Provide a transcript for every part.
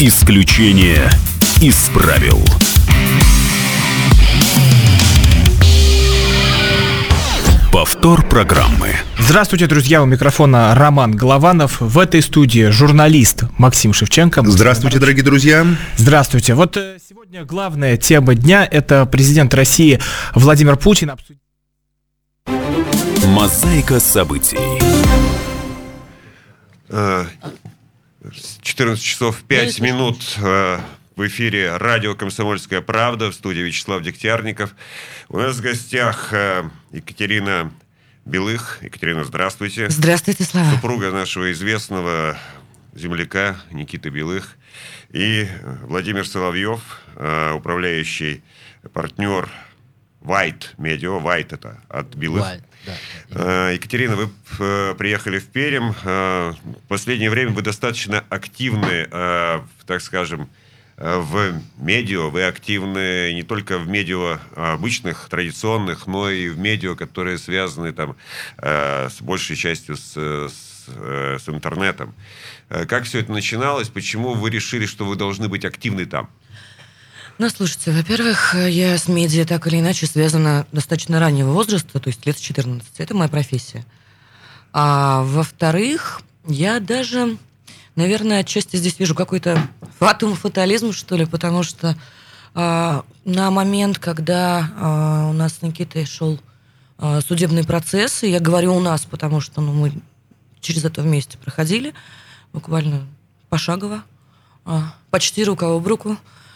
Исключение из правил. Повтор программы. Здравствуйте, друзья, у микрофона Роман Голованов. В этой студии журналист Максим Шевченко. Здравствуйте, дорогие друзья. Здравствуйте. Вот сегодня главная тема дня – это президент России Владимир Путин. Мозаика событий. 14 часов 5 минут в эфире радио «Комсомольская правда», в студии Вячеслав Дегтярников. У нас в гостях Екатерина Белых. Екатерина, здравствуйте. Здравствуйте, Слава. Супруга нашего известного земляка Никиты Белых. И Владимир Соловьев, управляющий партнер White Media. White это от Белых. White, да. Екатерина, вы приехали в Пермь. В последнее время вы достаточно активны, так скажем, в медиа. Вы активны не только в медиа обычных, традиционных, но и в медиа, которые связаны там, с большей частью с интернетом. Как все это начиналось? Почему вы решили, что вы должны быть активны там? Ну, слушайте, во-первых, я с медиа так или иначе связана достаточно раннего возраста, то есть лет с 14. Это моя профессия. А во-вторых, я даже, наверное, отчасти здесь вижу какой-то фатализм, что ли, потому что на момент, когда у нас с Никитой шел судебный процесс, и я говорю «у нас», потому что мы через это вместе проходили, буквально пошагово, почти рука об руку,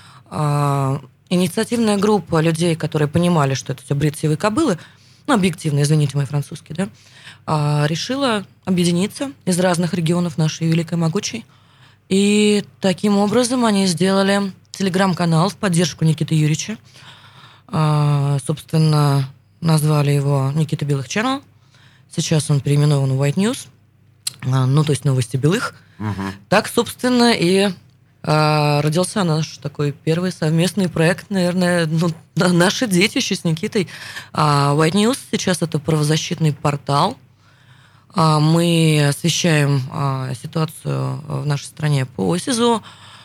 инициативная группа людей, которые понимали, что это все бред сивой кобылы, объективно, извините мой французский, да, решила объединиться из разных регионов нашей великой могучей. И таким образом они сделали телеграм-канал в поддержку Никиты Юрьевича. Собственно, назвали его Никита Белых Channel. Сейчас он переименован в White News, то есть новости Белых. Угу. Так, собственно, и родился наш такой первый совместный проект, наверное, наше детище с Никитой. White News сейчас это правозащитный портал. Мы освещаем ситуацию в нашей стране по СИЗО,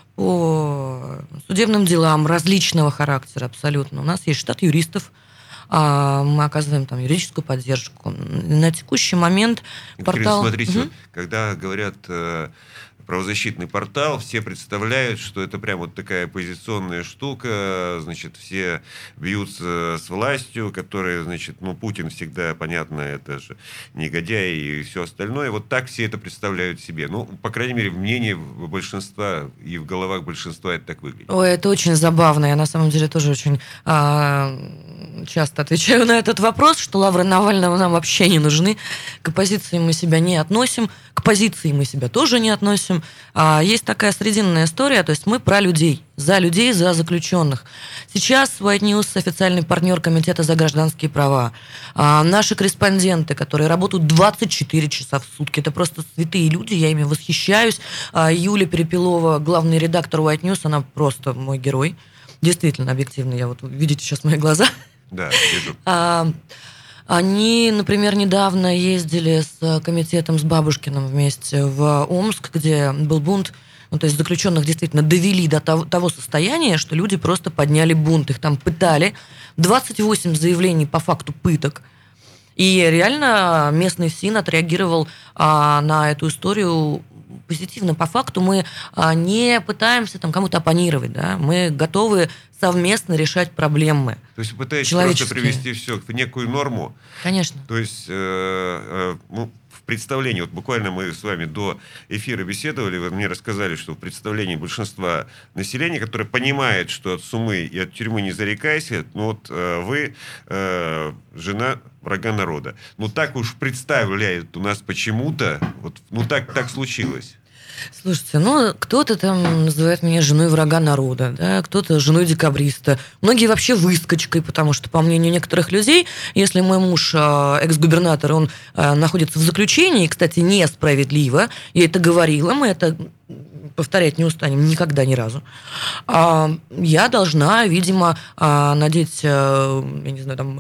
по судебным делам различного характера абсолютно. У нас есть штат юристов, мы оказываем там юридическую поддержку. На текущий момент портал... Смотрите, когда говорят правозащитный портал, все представляют, что это прям вот такая оппозиционная штука, значит, все бьются с властью, которая, значит, Путин всегда, понятно, это же негодяй и все остальное. Вот так все это представляют себе. По крайней мере, в мнении большинства и в головах большинства это так выглядит. Ой, это очень забавно. Я на самом деле тоже очень часто отвечаю на этот вопрос, что лавры Навального нам вообще не нужны. К оппозиции мы себя не относим, к позиции мы себя тоже не относим. Есть такая срединная история, то есть мы про людей, за заключенных. Сейчас White News официальный партнер Комитета за гражданские права. Наши корреспонденты, которые работают 24 часа в сутки, это просто святые люди, я ими восхищаюсь. Юля Перепелова, главный редактор White News, она просто мой герой. Действительно, объективно, видите сейчас мои глаза. Да, вижу. Они, например, недавно ездили с комитетом, с Бабушкиным вместе в Омск, где был бунт. То есть заключенных действительно довели до того состояния, что люди просто подняли бунт. Их там пытали. 28 заявлений по факту пыток. И реально местный ФСИН отреагировал на эту историю позитивно. По факту мы не пытаемся там кому-то оппонировать, да? Мы готовы совместно решать проблемы. То есть вы пытаетесь просто привести все в некую норму? Конечно. То есть в представлении, буквально мы с вами до эфира беседовали, вы мне рассказали, что в представлении большинства населения, которое понимает, что от сумы и от тюрьмы не зарекайся, вы жена врага народа. Так уж представляют у нас почему-то, так случилось. Слушайте, кто-то там называет меня женой врага народа, да, кто-то женой декабриста. Многие вообще выскочкой, потому что, по мнению некоторых людей, если мой муж экс-губернатор, он находится в заключении, и, кстати, несправедливо, я это говорила, мы это повторять не устанем никогда ни разу. Я должна, видимо, надеть,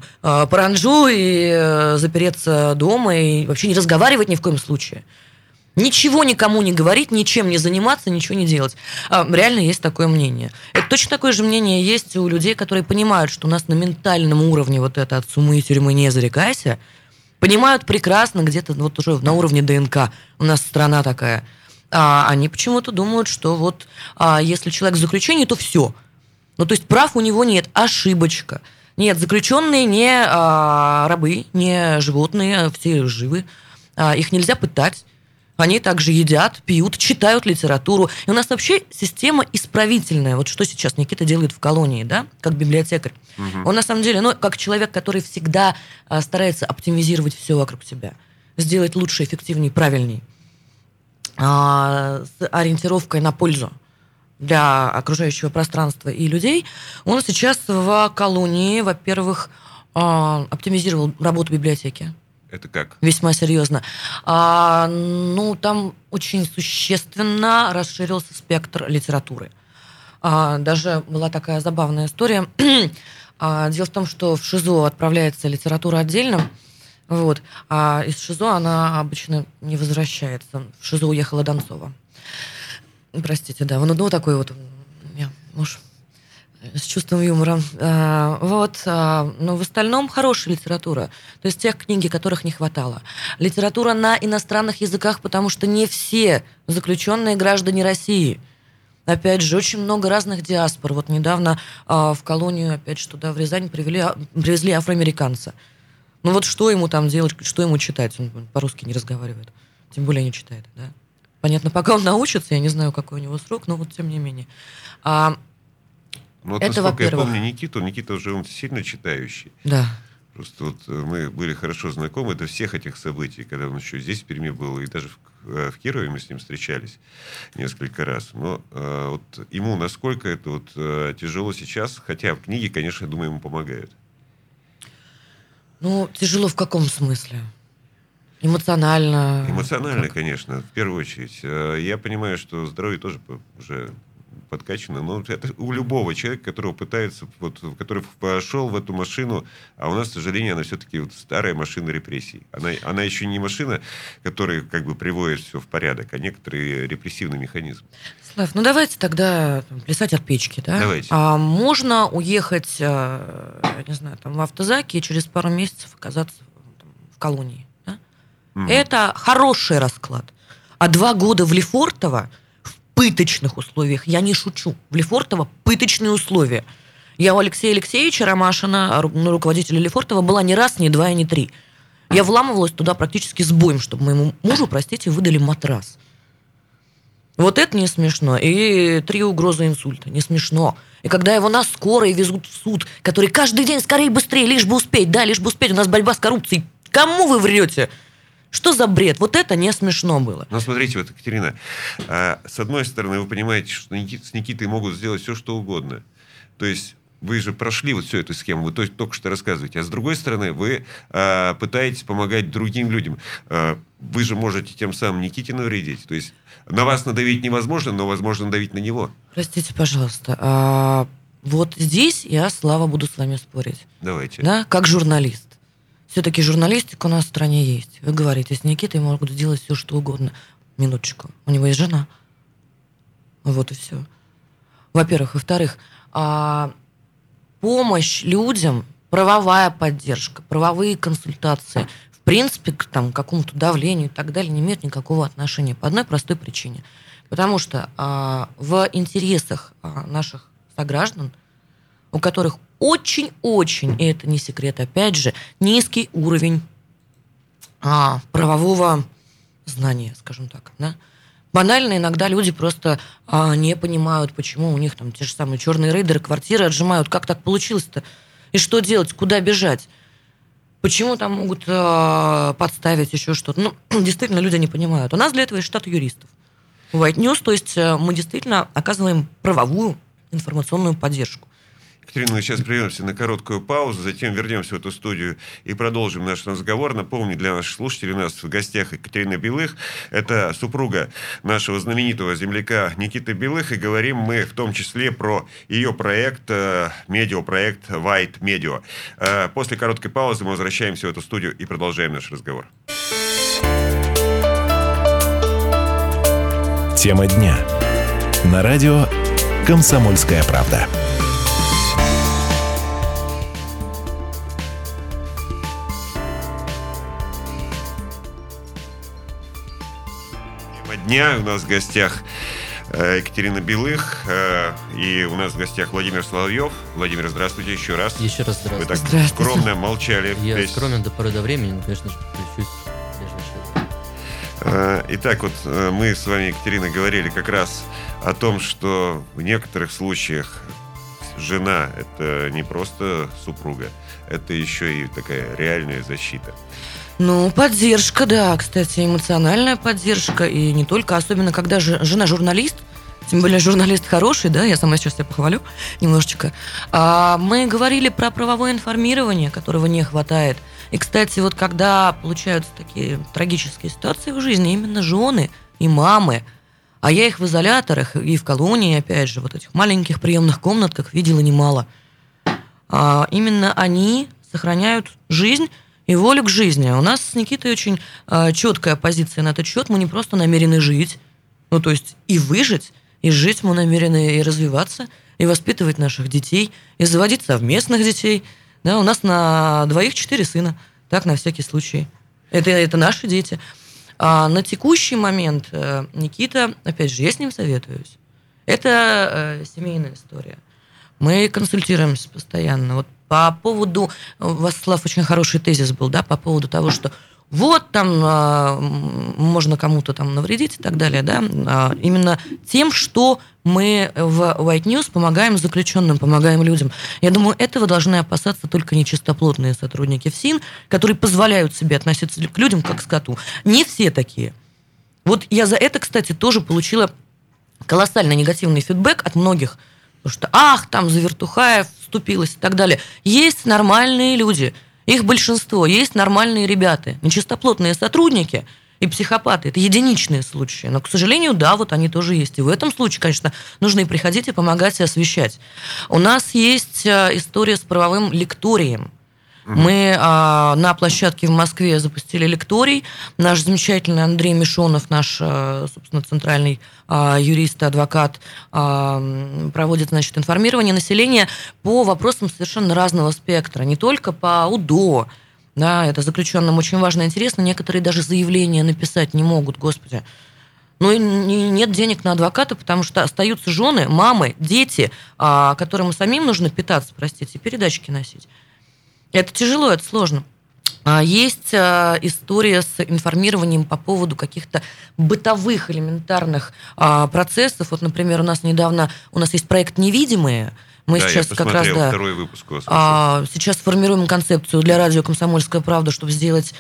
паранджу и запереться дома и вообще не разговаривать ни в коем случае. Ничего никому не говорить, ничем не заниматься, ничего не делать. Реально есть такое мнение. Это точно такое же мнение есть у людей, которые понимают, что у нас на ментальном уровне вот это от сумы и тюрьмы не зарекайся, понимают прекрасно где-то вот уже на уровне ДНК. У нас страна такая. Они почему-то думают, что вот если человек в заключении, то все. Ну, то есть прав у него нет. Ошибочка. Нет, заключенные не рабы, не животные, все живы. Их нельзя пытать. Они также едят, пьют, читают литературу. И у нас вообще система исправительная. Вот что сейчас Никита делает в колонии, да, как библиотекарь. Угу. Он на самом деле, как человек, который всегда старается оптимизировать все вокруг себя, сделать лучше, эффективнее, правильнее, с ориентировкой на пользу для окружающего пространства и людей. Он сейчас в колонии, во-первых, оптимизировал работу библиотеки. Это как? Весьма серьезно. Там очень существенно расширился спектр литературы. Даже была такая забавная история. Дело в том, что в ШИЗО отправляется литература отдельно, вот, а из ШИЗО она обычно не возвращается. В ШИЗО уехала Донцова. Простите, да. Такой вот муж с чувством юмора. Но в остальном хорошая литература. То есть тех книги, которых не хватало. Литература на иностранных языках, потому что не все заключенные граждане России. Опять же, очень много разных диаспор. Вот недавно в колонию, опять же, туда, в Рязань, привезли афроамериканца. Ну вот что ему там делать, что ему читать? Он по-русски не разговаривает. Тем более не читает, да? Понятно, пока он научится, я не знаю, какой у него срок, но вот тем не менее. Вот, это, насколько я помню Никита уже он сильно читающий. Да. Просто вот мы были хорошо знакомы до всех этих событий, когда он еще здесь, в Перми, был, и даже в Кирове мы с ним встречались несколько раз. Но вот ему насколько это вот тяжело сейчас, хотя книги, конечно, я думаю, ему помогают. Тяжело в каком смысле? Эмоционально? Эмоционально, конечно, в первую очередь. Я понимаю, что здоровье тоже уже подкачано, но это у любого человека, который пытается, который пошел в эту машину, а у нас, к сожалению, она все-таки старая машина репрессий. Она еще не машина, которая как бы приводит все в порядок, а некоторый репрессивный механизм. Слав, давайте тогда плясать от печки, да? Давайте. Можно уехать, я не знаю, в автозаке и через пару месяцев оказаться в колонии, да? Это хороший расклад. А 2 года в Лефортово пыточных условиях. Я не шучу. В Лефортово пыточные условия. Я у Алексея Алексеевича Ромашина, руководителя Лефортово, была не раз, не 2 и не 3. Я вламывалась туда практически с боем, чтобы моему мужу, выдали матрас. Вот это не смешно. И 3 угрозы инсульта. Не смешно. И когда его на скорой везут в суд, который каждый день скорее, быстрее, лишь бы успеть. Да, лишь бы успеть. У нас борьба с коррупцией. Кому вы врете? Что за бред? Вот это не смешно было. Но смотрите, Екатерина, с одной стороны, вы понимаете, что с Никитой могут сделать все, что угодно. То есть вы же прошли всю эту схему, вы только что рассказываете. А с другой стороны, вы пытаетесь помогать другим людям. Вы же можете тем самым Никите навредить. То есть на вас надавить невозможно, но возможно надавить на него. Простите, пожалуйста. Вот здесь я, Слава, буду с вами спорить. Давайте. Да, как журналист. Все-таки журналистика у нас в стране есть. Вы говорите, с Никитой могут сделать все, что угодно. Минуточку. У него есть жена. Вот и все. Во-первых. Во-вторых, помощь людям, правовая поддержка, правовые консультации, в принципе, к какому-то давлению и так далее, не имеют никакого отношения. По одной простой причине. Потому что в интересах наших сограждан, у которых очень-очень, и это не секрет, опять же, низкий уровень правового знания, скажем так. Да? Банально иногда люди просто не понимают, почему у них те же самые черные рейдеры квартиры отжимают. Как так получилось-то? И что делать? Куда бежать? Почему там могут подставить еще что-то? Действительно, люди не понимают. У нас для этого есть штат юристов. White News, то есть мы действительно оказываем правовую информационную поддержку. Екатерина, мы сейчас прервемся на короткую паузу, затем вернемся в эту студию и продолжим наш разговор. Напомню для наших слушателей, у нас в гостях Екатерина Белых. Это супруга нашего знаменитого земляка Никиты Белых. И говорим мы в том числе про ее проект, медиапроект White Media. После короткой паузы мы возвращаемся в эту студию и продолжаем наш разговор. Тема дня. На радио «Комсомольская правда». Тема дня. У нас в гостях Екатерина Белых, и у нас в гостях Владимир Соловьев. Владимир, здравствуйте еще раз. Еще раз Вы здравствуйте. так скромно молчали. Я скромен до поры до времени, но, конечно же, включусь в ближайшее. Итак, вот мы с вами, Екатерина, говорили как раз о том, что в некоторых случаях жена – это не просто супруга, это еще и такая реальная защита. Ну, поддержка, да, кстати, эмоциональная поддержка, и не только, особенно когда жена журналист, тем более журналист хороший, да, я сама сейчас себя похвалю немножечко. Мы говорили про правовое информирование, которого не хватает. И, кстати, вот когда получаются такие трагические ситуации в жизни, именно жены и мамы, а я их в изоляторах и в колонии, опять же, вот этих маленьких приемных комнатках видела немало, именно они сохраняют жизнь и волю к жизни. У нас с Никитой очень четкая позиция на этот счет. Мы не просто намерены жить, ну, то есть и выжить, и жить мы намерены и развиваться, и воспитывать наших детей, и заводить совместных детей. Да, у нас на 2 4 сына, так, на всякий случай. Это наши дети. А на текущий момент Никита, опять же, я с ним советуюсь. Это семейная история. Мы консультируемся постоянно. Вот по поводу, у вас, Слав, очень хороший тезис был, да, по поводу того, что вот там можно кому-то там навредить и так далее, да, именно тем, что мы в White News помогаем заключенным, помогаем людям. Я думаю, этого должны опасаться только нечистоплотные сотрудники ФСИН, которые позволяют себе относиться к людям как к скоту. Не все такие. Вот я за это, кстати, тоже получила колоссально негативный фидбэк от многих, потому что, там за Вертухаев вступилась и так далее. Есть нормальные люди, их большинство, есть нормальные ребята, нечистоплотные сотрудники и психопаты. Это единичные случаи, но, к сожалению, да, вот они тоже есть. И в этом случае, конечно, нужно и приходить, и помогать, и освещать. У нас есть история с правовым лекторием. Мы на площадке в Москве запустили лекторий. Наш замечательный Андрей Мишонов, наш, собственно, центральный юрист и адвокат, проводит, значит, информирование населения по вопросам совершенно разного спектра. Не только по УДО. Да, это заключенным очень важно и интересно. Некоторые даже заявления написать не могут, господи. Ну и нет денег на адвоката, потому что остаются жены, мамы, дети, которым самим нужно питаться, простите, и передачки носить. Это тяжело, это сложно. Есть история с информированием по поводу каких-то бытовых элементарных процессов. Вот, например, у нас есть проект «Невидимые». Мы сейчас я как раз второй выпуск у вас сейчас формируем концепцию для радио «Комсомольская правда», чтобы сделать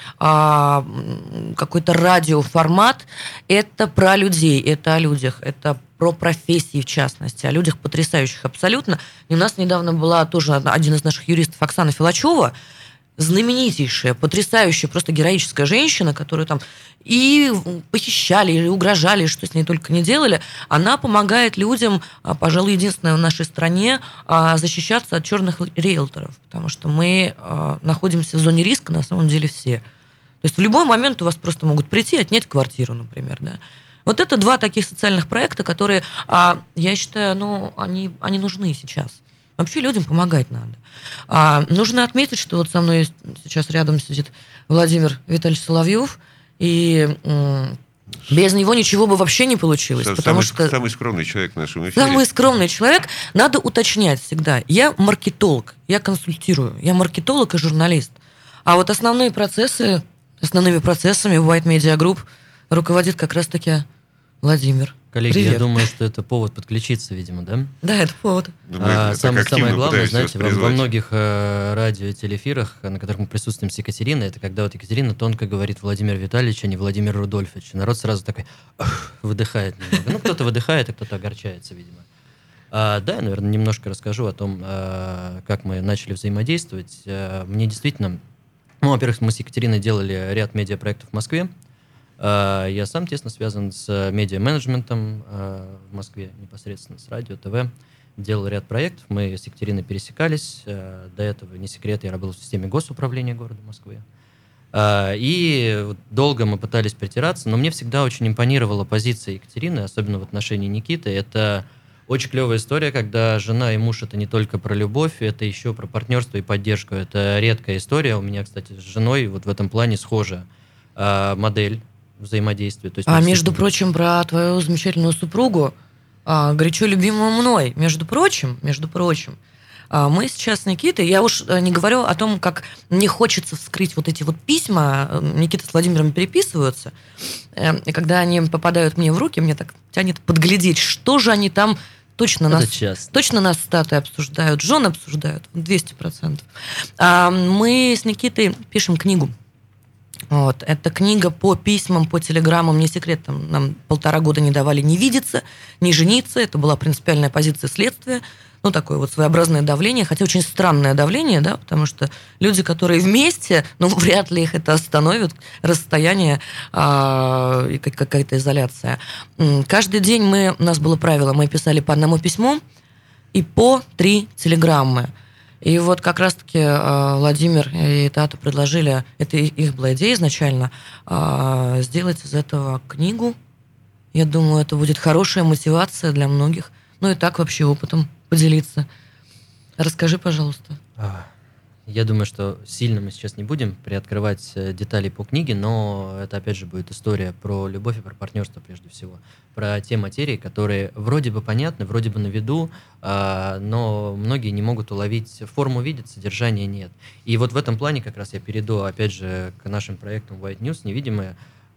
какой-то радиоформат. Это про людей, это о людях, это про профессии в частности, о людях потрясающих абсолютно. И у нас недавно была тоже один из наших юристов, Оксана Филачева, знаменитейшая, потрясающая, просто героическая женщина, которую там и похищали, или угрожали, что с ней только не делали. Она помогает людям, пожалуй, единственная в нашей стране, защищаться от черных риэлторов, потому что мы находимся в зоне риска, на самом деле, все. То есть в любой момент у вас просто могут прийти и отнять квартиру, например, да. Вот это 2 таких социальных проекта, которые, я считаю, они нужны сейчас. Вообще людям помогать надо. Нужно отметить, что вот со мной сейчас рядом сидит Владимир Витальевич Соловьев, и без него ничего бы вообще не получилось. Самый скромный человек в нашем эфире. Самый скромный человек. Надо уточнять всегда. Я маркетолог, я консультирую. Я маркетолог и журналист. А вот основными процессами в White Media Group руководит как раз-таки Владимир. Коллеги, Привет. я думаю, что это повод подключиться, видимо, да? Да, это повод. Самое главное, знаете, во многих радио и телеэфирах, на которых мы присутствуем с Екатериной, это когда вот Екатерина тонко говорит Владимир Витальевич, а не Владимир Рудольфович. Народ сразу такой выдыхает немного. Кто-то выдыхает, а кто-то огорчается, видимо. Да, я, наверное, немножко расскажу о том, как мы начали взаимодействовать. Мне действительно... во-первых, мы с Екатериной делали ряд медиапроектов в Москве. Я сам тесно связан с медиа-менеджментом в Москве, непосредственно с радио, ТВ. Делал ряд проектов, мы с Екатериной пересекались. До этого, не секрет, я работал в системе госуправления города Москвы. И долго мы пытались притираться, но мне всегда очень импонировала позиция Екатерины, особенно в отношении Никиты. Это очень клевая история, когда жена и муж — это не только про любовь, это еще про партнерство и поддержку. Это редкая история. У меня, кстати, с женой вот в этом плане схожа модель взаимодействия. То есть между прочим, про твою замечательную супругу, горячо любимую мной, между прочим, мы сейчас с Никитой, я уж не говорю о том, как мне хочется вскрыть вот эти вот письма, Никита с Владимиром переписываются, и когда они попадают мне в руки, мне так тянет подглядеть, что же они там точно нас статы обсуждают, жен обсуждают, 200%. Мы с Никитой пишем книгу. Вот. Это книга по письмам, по телеграммам, не секрет, там, нам 1,5 года не давали ни видеться, ни жениться, это была принципиальная позиция следствия, такое вот своеобразное давление, хотя очень странное давление, да, потому что люди, которые вместе, вряд ли их это остановит, расстояние и какая-то изоляция. Каждый день у нас было правило, мы писали по 1 письму и по 3 телеграммы. И вот как раз-таки Владимир и Тата предложили, это их была идея изначально, сделать из этого книгу. Я думаю, это будет хорошая мотивация для многих. И так вообще опытом поделиться. Расскажи, пожалуйста. Я думаю, что сильно мы сейчас не будем приоткрывать детали по книге, но это, опять же, будет история про любовь и про партнерство прежде всего. Про те материи, которые вроде бы понятны, вроде бы на виду, но многие не могут уловить, форму видят, содержания нет. И вот в этом плане как раз я перейду, опять же, к нашим проектам White News, «Невидимые»,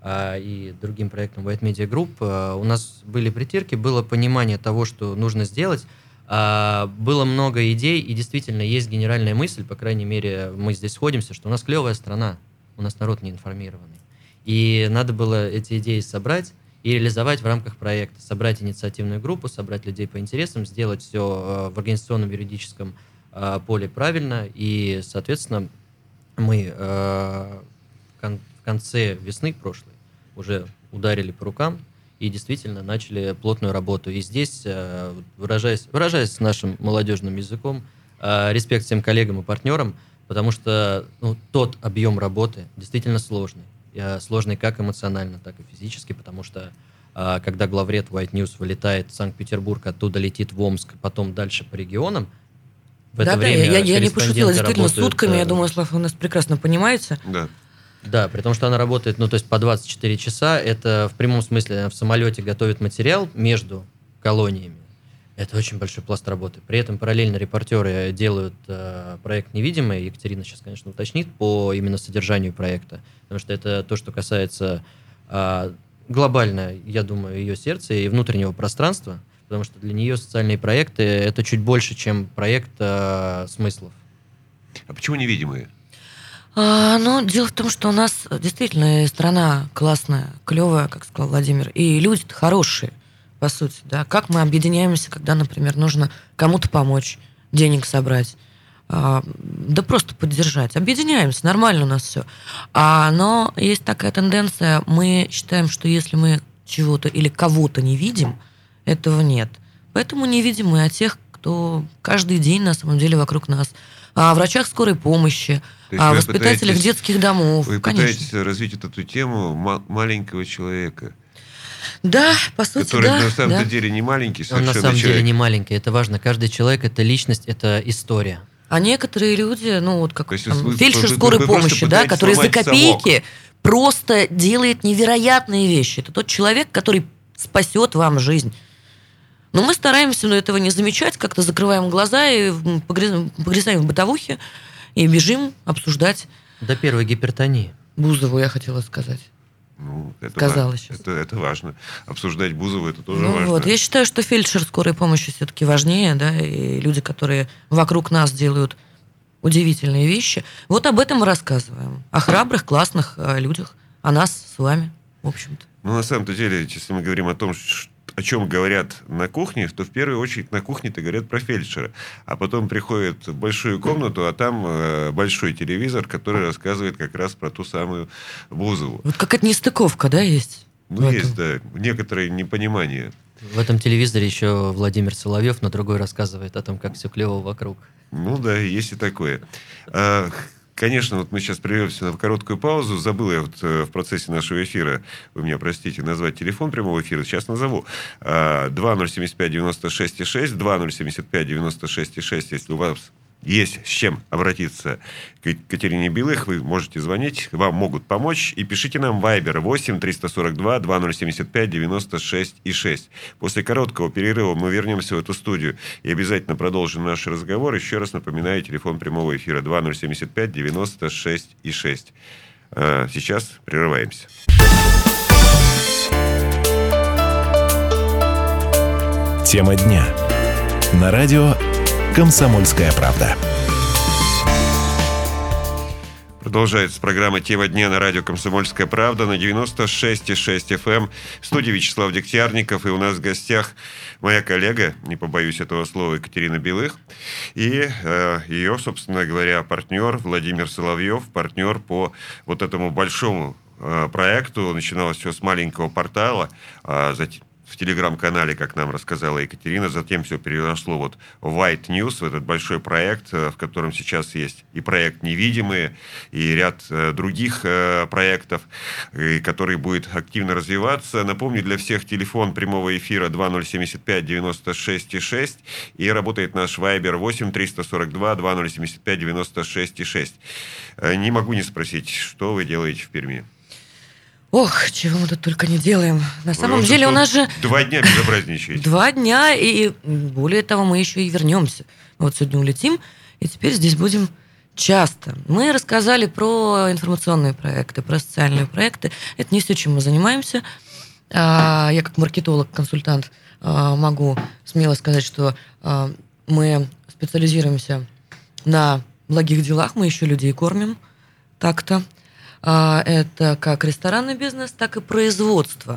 и другим проектам White Media Group. У нас были притирки, было понимание того, что нужно сделать. Было много идей, и действительно есть генеральная мысль, по крайней мере, мы здесь сходимся, что у нас клевая страна, у нас народ неинформированный. И надо было эти идеи собрать и реализовать в рамках проекта. Собрать инициативную группу, собрать людей по интересам, сделать все в организационном юридическом поле правильно. И, соответственно, мы в конце весны прошлой уже ударили по рукам и действительно начали плотную работу. И здесь, выражаясь нашим молодежным языком, респект всем коллегам и партнерам, потому что тот объем работы действительно сложный. Сложный как эмоционально, так и физически, потому что когда главред White News вылетает в Санкт-Петербург, оттуда летит в Омск, потом дальше по регионам, в это время я не пошутила, действительно, сутками, я думаю, Слав, вы нас прекрасно понимаете. Да, при том, что она работает, по 24 часа, это в прямом смысле в самолете готовит материал между колониями. Это очень большой пласт работы. При этом параллельно репортеры делают проект «Невидимый». Екатерина сейчас, конечно, уточнит по именно содержанию проекта, потому что это то, что касается глобально, я думаю, ее сердца и внутреннего пространства, потому что для нее социальные проекты — это чуть больше, чем проект смыслов. А почему «Невидимые»? Дело в том, что у нас действительно страна классная, клевая, как сказал Владимир, и люди-то хорошие, по сути, да. Как мы объединяемся, когда, например, нужно кому-то помочь, денег собрать, да просто поддержать. Объединяемся, нормально у нас все. Но есть такая тенденция, мы считаем, что если мы чего-то или кого-то не видим, этого нет. Поэтому не видим мы тех, кто каждый день на самом деле вокруг нас. О врачах скорой помощи, о воспитателях детских домов. Вы пытаетесь развить эту тему маленького человека. Да, по сути, который на самом деле не маленький, совершенно человек. Он на самом деле не маленький, это важно. Каждый человек — это личность, это история. А некоторые люди, как фельдшер скорой помощи, да, который за копейки просто делает невероятные вещи. Это тот человек, который спасет вам жизнь. Но мы стараемся этого не замечать, как-то закрываем глаза и погрязаем в бытовухе и бежим обсуждать. До первой гипертонии. Бузову, я хотела сказать. Сказала сейчас. Это важно. Обсуждать Бузову — это тоже важно. Я считаю, что фельдшер скорой помощи все-таки важнее, да, и люди, которые вокруг нас делают удивительные вещи. Вот об этом мы рассказываем. О храбрых, классных людях, о нас с вами, в общем-то. На самом-то деле, если мы говорим о том, о чем говорят на кухне, то в первую очередь на кухне-то говорят про фельдшера. А потом приходят в большую комнату, а там большой телевизор, который рассказывает как раз про ту самую Бузову. Вот какая-то нестыковка, да, есть? Есть, да. Некоторое непонимание. В этом телевизоре еще Владимир Соловьев на другой рассказывает о том, как все клево вокруг. Да, есть и такое. Конечно, вот мы сейчас прервемся на короткую паузу. Забыл я вот в процессе нашего эфира, вы меня простите, назвать телефон прямого эфира. Сейчас назову. 2075-96-6, 2075-96-6, если у вас есть с чем обратиться к Екатерине Белых, вы можете звонить, вам могут помочь. И пишите нам в Viber 8-342-2075-96-6. После короткого перерыва мы вернемся в эту студию и обязательно продолжим наш разговор. Еще раз напоминаю, телефон прямого эфира 2075-96-6. Сейчас прерываемся. Тема дня. На радио «Комсомольская правда». Продолжается программа «Тема дня» на радио «Комсомольская правда» на 96,6 FM. В студии Вячеслав Дегтярников. И у нас в гостях моя коллега, не побоюсь этого слова, Екатерина Белых. И ее, собственно говоря, партнер Владимир Соловьев, партнер по вот этому большому проекту. Начиналось все с маленького портала, в телеграм-канале, как нам рассказала Екатерина, затем все переросло вот в White News, в этот большой проект, в котором сейчас есть и проект «Невидимые», и ряд других проектов, который будет активно развиваться. Напомню, для всех телефон прямого эфира 2075-96-6, и работает наш Viber 8-342-2075-96-6. Не могу не спросить, что вы делаете в Перми? Ох, чего мы тут только не делаем. На самом деле у нас же... 2 дня безобразничаете. 2 дня, и более того, мы еще и вернемся. Вот сегодня улетим, и теперь здесь будем часто. Мы рассказали про информационные проекты, про социальные проекты. Это не все, чем мы занимаемся. Я как маркетолог, консультант могу смело сказать, что мы специализируемся на благих делах, мы еще людей кормим так-то. Это как ресторанный бизнес, так и производство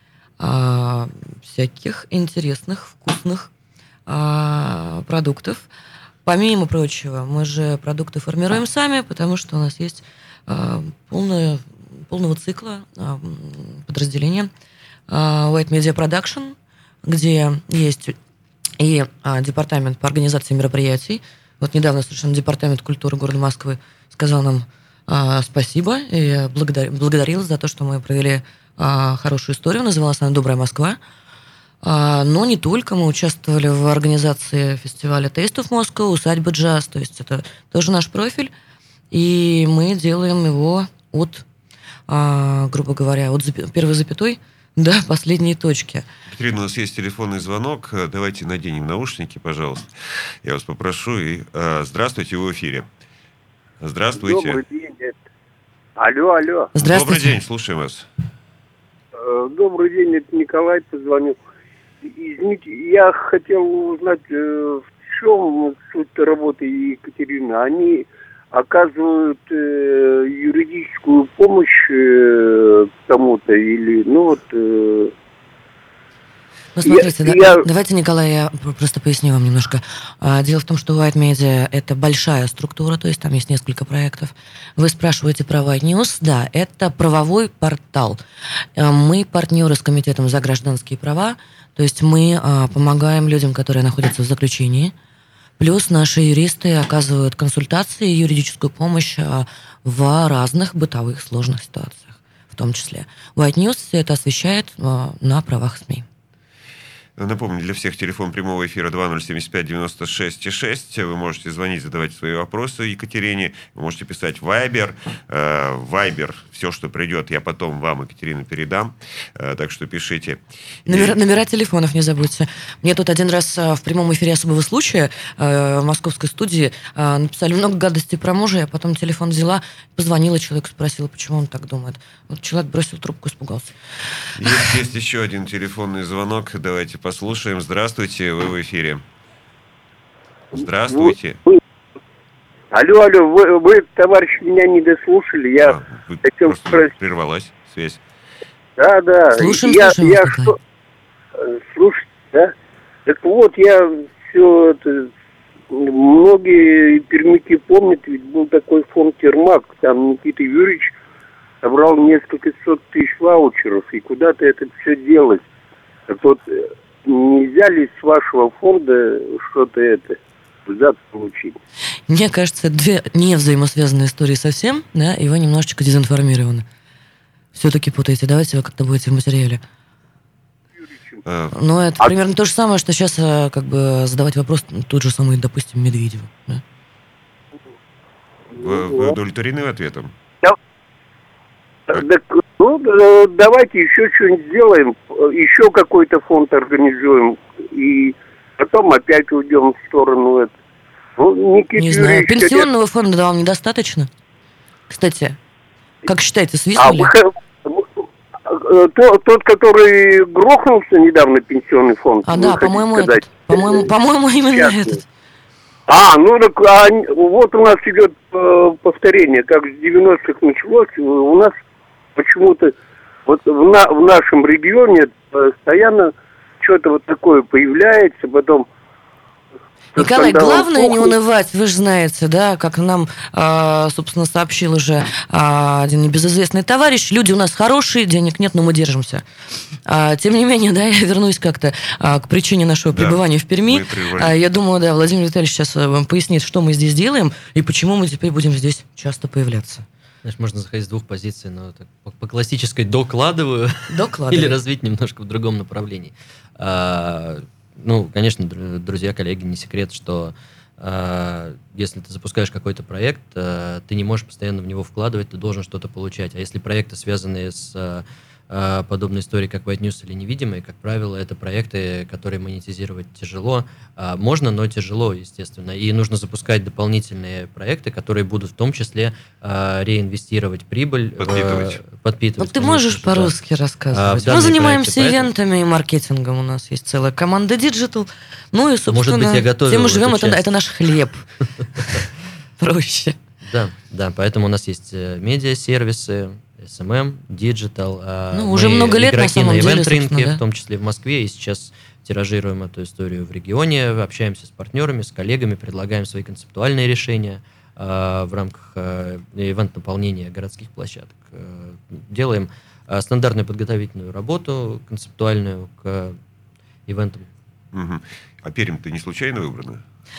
всяких интересных, вкусных продуктов. Помимо прочего, мы же продукты формируем сами, потому что у нас есть полного цикла подразделения White Media Production, где есть и департамент по организации мероприятий. Вот недавно совершенно департамент культуры города Москвы сказал нам спасибо и благодарил за то, что мы провели хорошую историю. Называлась она «Добрая Москва». Но не только. Мы участвовали в организации фестиваля Taste of Moscow, усадьбы джаз. То есть это тоже наш профиль. И мы делаем его от, грубо говоря, от первой запятой до последней точки. Екатерина, у нас есть телефонный звонок. Давайте наденем наушники, пожалуйста. Я вас попрошу. И здравствуйте, вы в эфире. Здравствуйте. Добрый день. Алло. Здравствуйте. Добрый день, слушаем вас. Добрый день, это Николай позвонил. Извините, я хотел узнать, в чем суть работы Екатерины. Они оказывают юридическую помощь кому-то или, Ну, смотрите, давайте, Николай, я просто поясню вам немножко. Дело в том, что White Media – это большая структура, то есть там есть несколько проектов. Вы спрашиваете про White News. Да, это правовой портал. Мы партнеры с Комитетом за гражданские права, то есть мы помогаем людям, которые находятся в заключении. Плюс наши юристы оказывают консультации и юридическую помощь в разных бытовых сложных ситуациях, в том числе. White News все это освещает на правах СМИ. Напомню, для всех телефон прямого эфира 2075-96-6. Вы можете звонить, задавать свои вопросы Екатерине. Вы можете писать в Viber. Viber, все, что придет, я потом вам, Екатерина, передам. Так что пишите. Номера телефонов не забудьте. Мне тут один раз в прямом эфире особого случая в московской студии написали много гадостей про мужа. Я потом телефон взяла, позвонила человеку, спросила, почему он так думает. Вот человек бросил трубку, испугался. Есть еще один телефонный звонок. Давайте послушаем. Здравствуйте, вы в эфире. Здравствуйте. Алло, вы, товарищ, меня не дослушали. Я хотел спросить. Прервалась связь. Да. Слушаем. Слушайте, да? Так вот, я все это... Многие пермяки помнят, ведь был такой фонд «Термак». Там Никита Юрьевич собрал несколько сот тысяч ваучеров, и куда-то это все делось. Так вот, нельзя ли с вашего фонда что-то взад получить? Мне кажется, две не взаимосвязанные истории совсем, да, и вы немножечко дезинформированы. Все-таки путаете. Давайте вы как-то будете в материале. Но это примерно то же самое, что сейчас как бы задавать вопрос тот же самый, допустим, Медведеву. Да? Вы удовлетворены ответом? Так, давайте еще что-нибудь сделаем, еще какой-то фонд организуем, и потом опять уйдем в сторону. Не знаю, пенсионного фонда вам недостаточно? Кстати, как считаете, свистнули? Тот, который грохнулся недавно, пенсионный фонд. Да, по-моему, этот. По-моему, именно этот. Вот у нас идет повторение, как с 90-х началось, у нас почему-то вот в нашем регионе постоянно что-то вот такое появляется, потом... Николай, главное не унывать, вы же знаете, да, как нам, собственно, сообщил уже один небезызвестный товарищ, люди у нас хорошие, денег нет, но мы держимся. Тем не менее, да, я вернусь как-то к причине нашего пребывания в Перми. Я думаю, да, Владимир Витальевич сейчас вам пояснит, что мы здесь делаем и почему мы теперь будем здесь часто появляться. Знаешь, можно заходить с двух позиций, но так, по классической докладываю. Или развить немножко в другом направлении. Конечно, друзья, коллеги, не секрет, что если ты запускаешь какой-то проект, ты не можешь постоянно в него вкладывать, ты должен что-то получать. А если проекты, связанные с подобной историей, как White News или Невидимые, как правило, это проекты, которые монетизировать тяжело. Можно, но тяжело, естественно. И нужно запускать дополнительные проекты, которые будут в том числе реинвестировать прибыль. Подпитывать. Ты можешь по-русски рассказывать? Мы занимаемся ивентами и маркетингом. У нас есть целая команда Digital. Ну и, собственно, может быть, я готовил тем мы живем, это наш хлеб. Проще. Да, поэтому у нас есть медиа-сервисы, SMM, Digital. Уже много лет на самом деле, ивент-рынке, в том числе в Москве, и сейчас тиражируем эту историю в регионе, общаемся с партнерами, с коллегами, предлагаем свои концептуальные решения в рамках ивент-наполнения городских площадок. Делаем стандартную подготовительную работу, концептуальную к ивентам. Угу. А Пермь-то не случайно выбрана?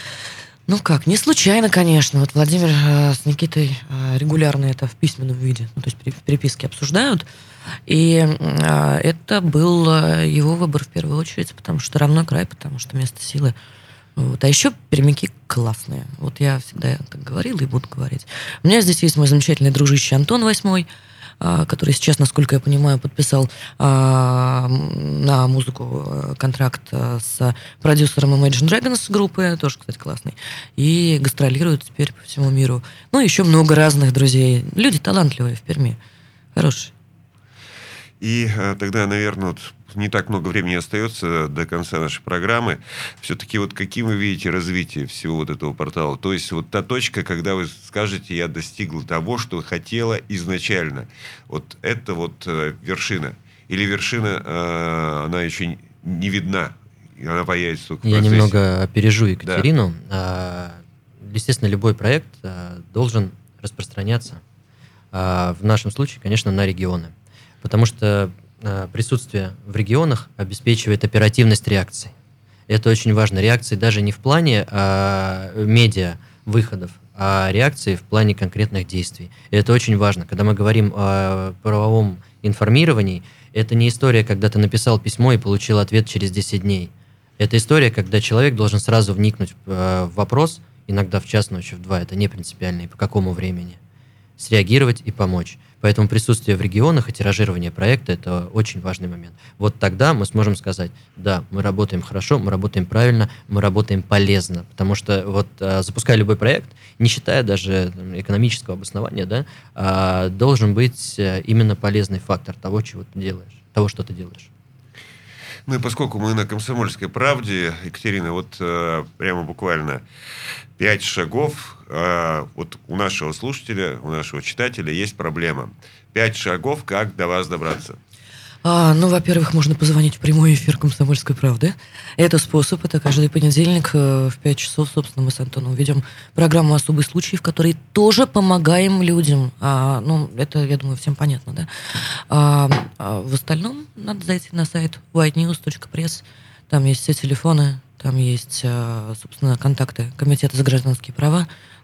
Не случайно, конечно. Вот Владимир с Никитой регулярно это в письменном виде, то есть в переписке обсуждают. И это был его выбор в первую очередь, потому что родной край, потому что место силы. А еще пермяки классные. Вот я всегда так говорила и буду говорить. У меня здесь есть мой замечательный дружище Антон Восьмой, который сейчас, насколько я понимаю, подписал на музыку контракт с продюсером Imagine Dragons группы, тоже, кстати, классный, и гастролирует теперь по всему миру. Еще много разных друзей. Люди талантливые в Перми, хорошие. И тогда, наверное, не так много времени остается до конца нашей программы. Все-таки каким вы видите развитие всего этого портала? То есть та точка, когда вы скажете, я достигла того, что хотела изначально. Это вершина. Или вершина, она еще не видна, она появится только в процессе. Я немного опережу Екатерину. Да. Естественно, любой проект должен распространяться. В нашем случае, конечно, на регионы. Потому что присутствие в регионах обеспечивает оперативность реакций. Это очень важно. Реакции даже не в плане медиа выходов, а реакции в плане конкретных действий. И это очень важно. Когда мы говорим о правовом информировании, это не история, когда ты написал письмо и получил ответ через 10 дней. Это история, когда человек должен сразу вникнуть в вопрос, иногда в час ночи, в 2, это не принципиально, и по какому времени, среагировать и помочь. Поэтому присутствие в регионах и тиражирование проекта – это очень важный момент. Тогда мы сможем сказать, да, мы работаем хорошо, мы работаем правильно, мы работаем полезно. Потому что запуская любой проект, не считая даже экономического обоснования, да, должен быть именно полезный фактор того, чего ты делаешь, того, что ты делаешь. И поскольку мы на «Комсомольской правде», Екатерина, прямо буквально 5 шагов, у нашего слушателя, у нашего читателя есть проблема. 5 шагов, как до вас добраться. Во-первых, можно позвонить в прямой эфир «Комсомольской правды». Это способ, это каждый понедельник в 5 часов, собственно, мы с Антоном ведем программу «Особый случай», в которой тоже помогаем людям. Это, я думаю, всем понятно, да? В остальном надо зайти на сайт whitenews.press. Там есть все телефоны, там есть, собственно, контакты Комитета за гражданские права.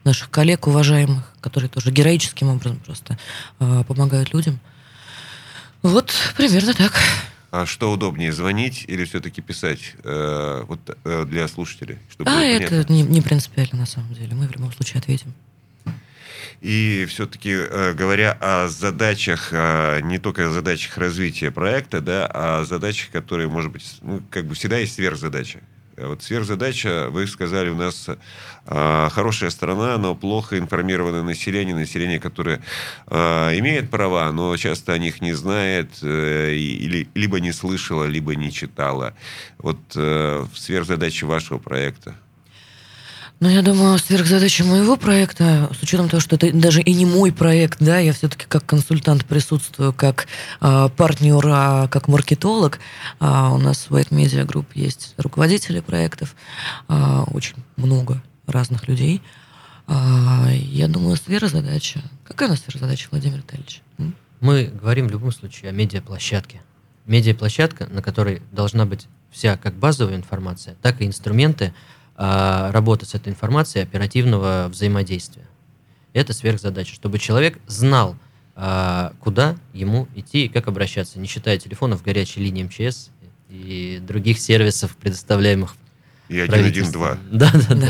наших коллег уважаемых, которые тоже героическим образом просто помогают людям. Вот примерно так. А что удобнее, звонить или все-таки писать для слушателей? Чтобы это не принципиально на самом деле. Мы в любом случае ответим. И все-таки, говоря о задачах, не только о задачах развития проекта, да, а о задачах, которые, может быть, всегда есть сверхзадача. Вот сверхзадача, вы сказали, у нас хорошая страна, но плохо информированное население, которое имеет права, но часто о них не знает, либо не слышало, либо не читало. Вот сверхзадача вашего проекта. Я думаю, сверхзадача моего проекта, с учетом того, что это даже и не мой проект, да, я все-таки как консультант присутствую, как партнер, как маркетолог. У нас в White Media Group есть руководители проектов, очень много разных людей. Я думаю, сверхзадача. Какая у нас сверхзадача, Владимир Витальевич? Мы говорим в любом случае о медиаплощадке. Медиаплощадка, на которой должна быть вся как базовая информация, так и инструменты работы с этой информацией, оперативного взаимодействия. Это сверхзадача, чтобы человек знал, куда ему идти и как обращаться, не считая телефонов горячей линии МЧС и других сервисов, предоставляемых и 112. Да,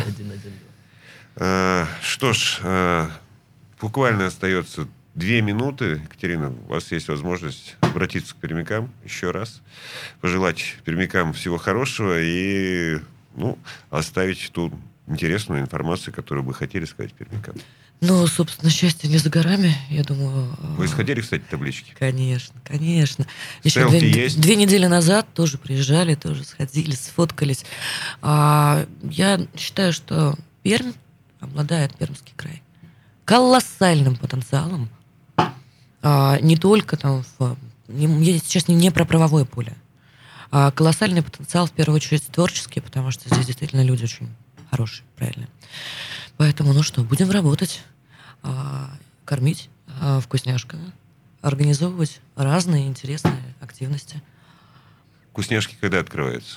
112. Что ж, буквально остается 2 минуты. Екатерина, у вас есть возможность обратиться к пермякам еще раз, пожелать пермякам всего хорошего и оставить ту интересную информацию, которую вы хотели сказать пермякам. Собственно, счастье не за горами, я думаю. Вы сходили, кстати, таблички? Конечно. Еще Селфи есть? 2 недели назад тоже приезжали, тоже сходили, сфоткались. Я считаю, что Пермь обладает, Пермский край, колоссальным потенциалом. Не только я сейчас не про правовое поле. Колоссальный потенциал, в первую очередь, творческий, потому что здесь действительно люди очень хорошие, правильно. Поэтому, будем работать, кормить вкусняшками, организовывать разные интересные активности. Вкусняшки когда открываются?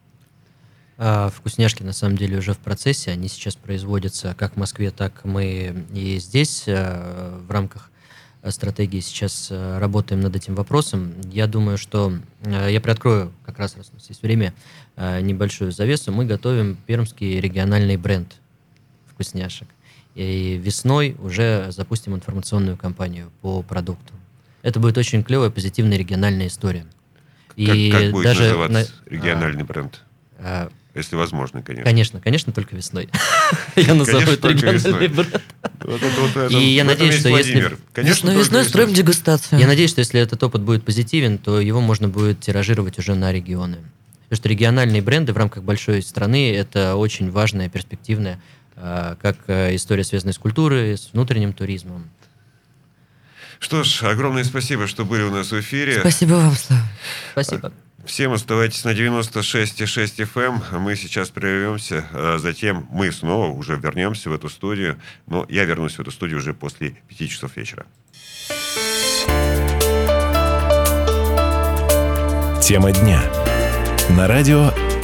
Вкусняшки, на самом деле, уже в процессе. Они сейчас производятся как в Москве, так мы и здесь в рамках стратегии сейчас работаем над этим вопросом. Я думаю, что я приоткрою, как раз у нас есть время, небольшую завесу. Мы готовим пермский региональный бренд вкусняшек. И весной уже запустим информационную кампанию по продукту. Это будет очень клевая, позитивная региональная история. Как будет называться региональный бренд? Если возможно, конечно. Конечно, только весной. Я назову это региональный бренд. И я надеюсь, что если... Весной строим дегустацию. Я надеюсь, что если этот опыт будет позитивен, то его можно будет тиражировать уже на регионы. Потому что региональные бренды в рамках большой страны – это очень важная, перспективная, как история, связанная с культурой, с внутренним туризмом. Что ж, огромное спасибо, что были у нас в эфире. Спасибо вам, Слава. Спасибо. Всем оставайтесь на 96,6 FM. Мы сейчас прервемся. Затем мы снова уже вернемся в эту студию. Но я вернусь в эту студию уже после 5 часов вечера. Тема дня. На радио